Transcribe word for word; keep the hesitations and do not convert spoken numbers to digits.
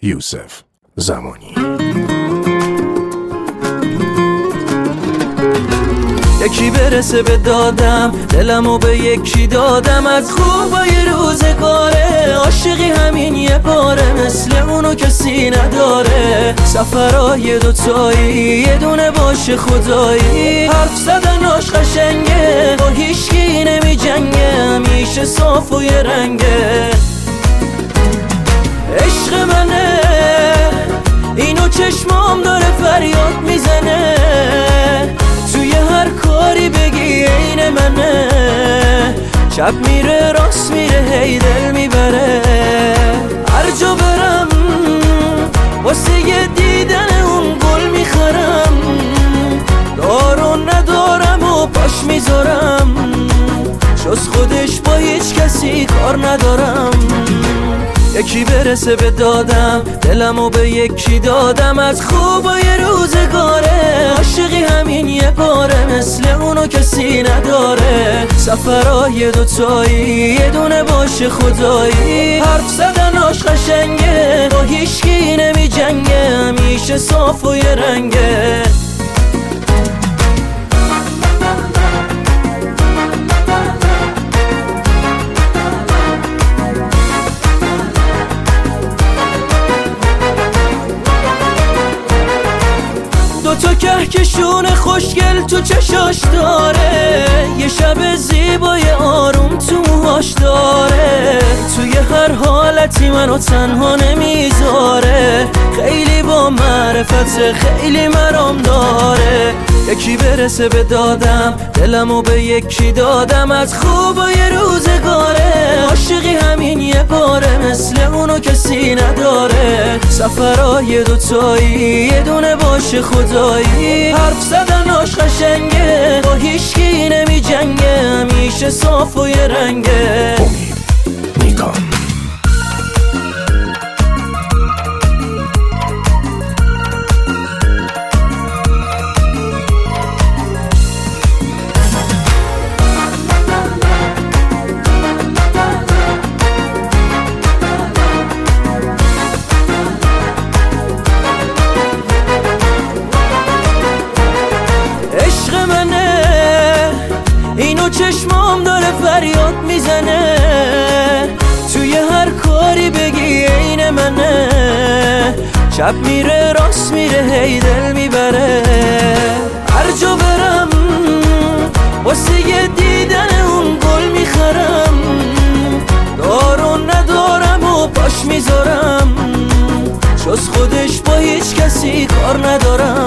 یوسف زمانی. یکی برسه به دادم، دلمو به یکی دادم، از خوبای روزگاره. عاشقی همین یه باره، مثل اونو کسی نداره. سفرهای دوتایی یه دونه باشه خدایی. حرف زدناش قشنگه، با هیچکی نمی جنگه، همیشه صاف و یه رنگه. عشق منه اینو چشمام داره فریاد میزنه. توی هر کاری بگی عین منه. چپ میره راست میره هی دل میبره. هر جا برم واسه یه دیدن اون گل میخرم. دارو ندارم و پاش میذارم، جز خودش با هیچ کسی کار ندارم. یکی برسه به دادم، دلمو به یکی دادم، از خوبای روزگاره. عاشقی همین یه باره، مثل اونو کسی نداره. سفرهای دوتایی یه دونه باشه خدایی. حرف زدناش قشنگه، با هیچکی نمی جنگه، همیشه صاف و یه رنگه. تو کهکشون خوشگل تو چشاش داره. یه شب زیبای آروم تو موهاش داره. توی هر حالتی منو تنها نمیذاره. خیلی با معرفت خیلی مرام داره. یکی برسه به دادم، دلمو به یکی دادم، از خوبای روزگاره. عاشقی همین یه باره، مثل اونو کسی نداره. سفرهای دوتایی یه دونه باشه خدایی. حرف زدناش قشنگه، با هیچکی نمی جنگه، همیشه صاف و یه رنگه. امید نیکان. اینو چشمام داره فریاد میزنه. توی هر کاری بگی عین منه. چپ میره راست میره هی دل میبره. هر جا برم واسه یه دیدن اون گل میخرم. دارو ندارم و پاش میذارم، جز خودش با هیچ کسی کار ندارم.